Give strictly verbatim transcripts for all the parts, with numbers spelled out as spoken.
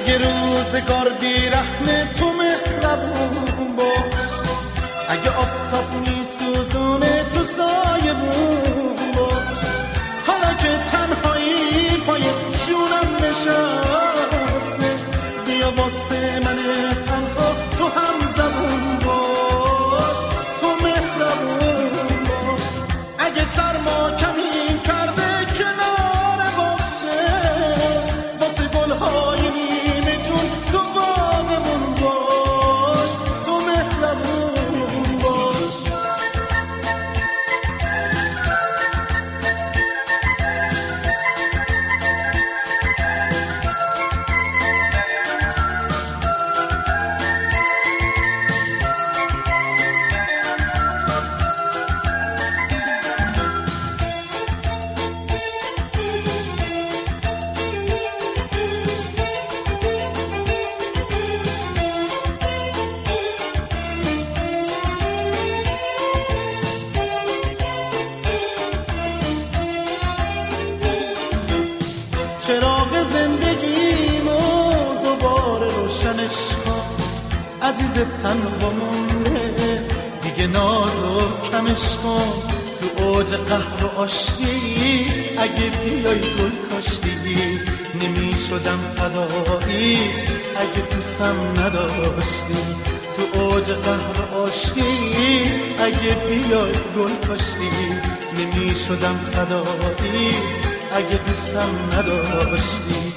اگه روزگار بی رحم تو مهربون باش، اگه آفتاب میسوزونه تو سایبون باش، حالا که تنهایی پای شونم نشسته، بیا واسه من تنها تو هم زبون باش، تو مهربون باش. اگه سرما کمی کرده کنار باشه، واسه گلهای نیمه جون تو باغمون باش، تو مهربون باش. چراغ زندگیمو دوباره روشنش کن، عزیز تنها مونده دیگه نازو کمش کن. تو اوج قهر و آشتی اگه بیای گل کاشتی، نمی شدم فدایی اگه دوستم نداشتی. تو اوج قهر و آشتی اگه بیای گل کاشتی، نمی شدم فدایی اگه دوستم نداشتی.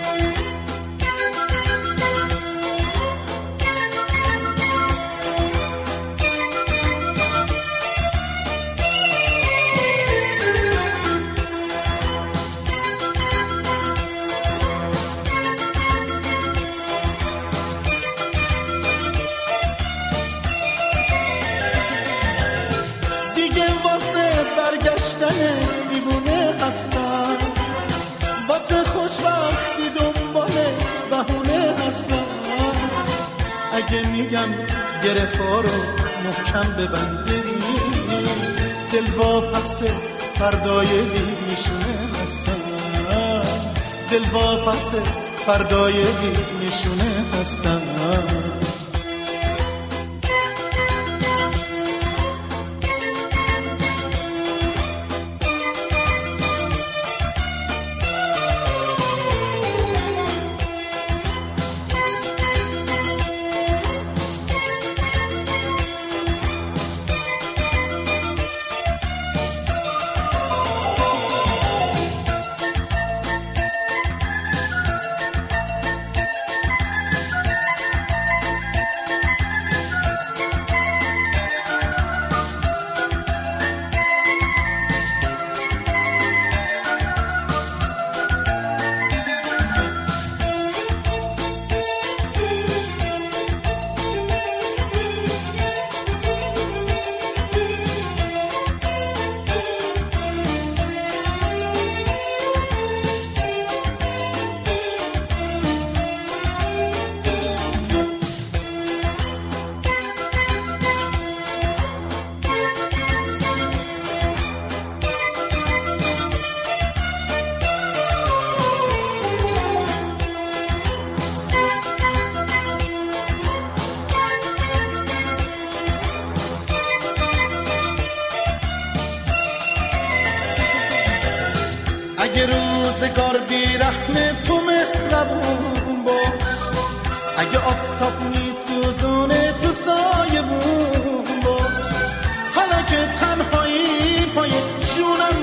دیگه واسه برگشتن دیوونه هستم، واسه خوشبختی دنبال بهونه هستم. اگه میگم گره ها رو محکم ببندی، دل واپس فردای نشونه هستم، دل واپس فردای نشونه هستم. اگه روزگار بی رحم تو مهربون باش، اگه آفتاب میسوزونه تو سایبون باش، حالا که تنهایی پای شونم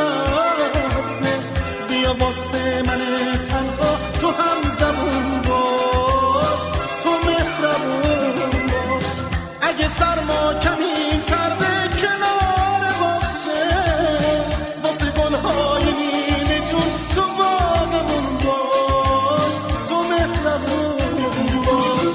نشسته، بیا واسه من تنها تو هم زبون باش، تو مهربون باش. اگه سرما کمی کرده کنار باشه، واسه گلهای نیمه جون تو باغمون باش، تو مهربون باش.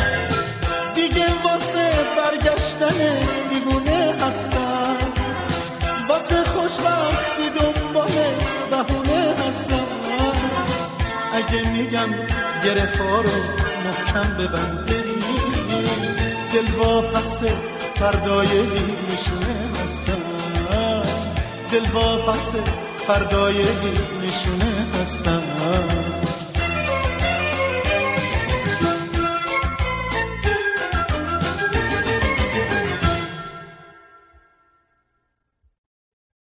دیگه واسه برگشتن دیوونه هستم، باش وقتی دنبال بهونه هستم. اگه میگم گره ها رو محکم ببنده، دل با پس فردای بی نشونه هستم. دل با پس فردای بی نشونه هستم.